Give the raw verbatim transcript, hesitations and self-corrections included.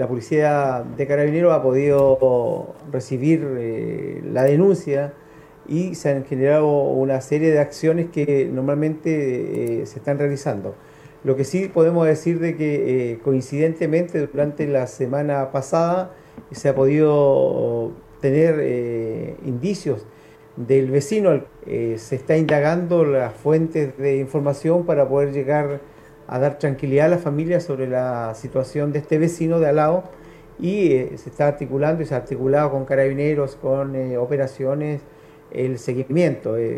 la policía de Carabineros ha podido recibir eh, la denuncia y se han generado una serie de acciones que normalmente eh, se están realizando. Lo que sí podemos decir de que eh, coincidentemente durante la semana pasada se ha podido tener eh, indicios del vecino. Eh, se está indagando las fuentes de información para poder llegar a dar tranquilidad a la familia sobre la situación de este vecino de al lado y eh, se está articulando y se ha articulado con carabineros, con eh, operaciones, el seguimiento. Eh,